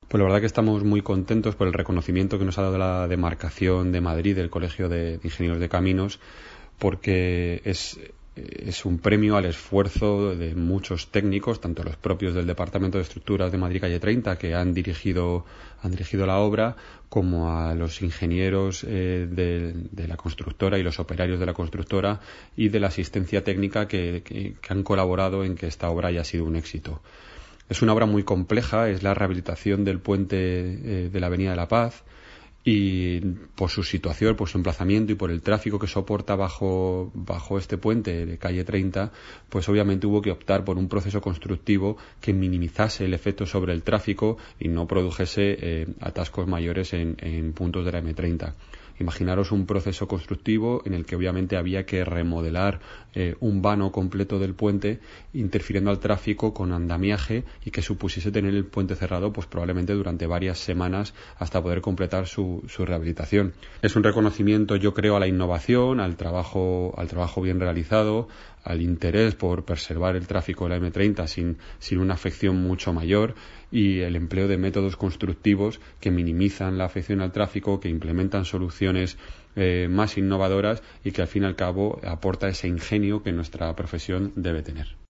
Pues la verdad que estamos muy contentos por el reconocimiento que nos ha dado la demarcación de Madrid, del Colegio de Ingenieros de Caminos, porque es un premio al esfuerzo de muchos técnicos, tanto los propios del Departamento de Estructuras de Madrid Calle 30, que han dirigido la obra, como a los ingenieros de la constructora y los operarios de la constructora y de la asistencia técnica que han colaborado en que esta obra haya sido un éxito. Es una obra muy compleja, es la rehabilitación del puente de la Avenida de la Paz, y por su situación, por su emplazamiento y por el tráfico que soporta bajo este puente de calle 30, pues obviamente hubo que optar por un proceso constructivo que minimizase el efecto sobre el tráfico y no produjese atascos mayores en puntos de la M30. Imaginaros un proceso constructivo en el que obviamente había que remodelar un vano completo del puente, interfiriendo al tráfico con andamiaje, y que supusiese tener el puente cerrado pues probablemente durante varias semanas hasta poder completar su rehabilitación. Es un reconocimiento, yo creo, a la innovación, al trabajo bien realizado, al interés por preservar el tráfico de la M30 sin una afección mucho mayor, y el empleo de métodos constructivos que minimizan la afección al tráfico, que implementan soluciones más innovadoras y que al fin y al cabo aporta ese ingenio que nuestra profesión debe tener.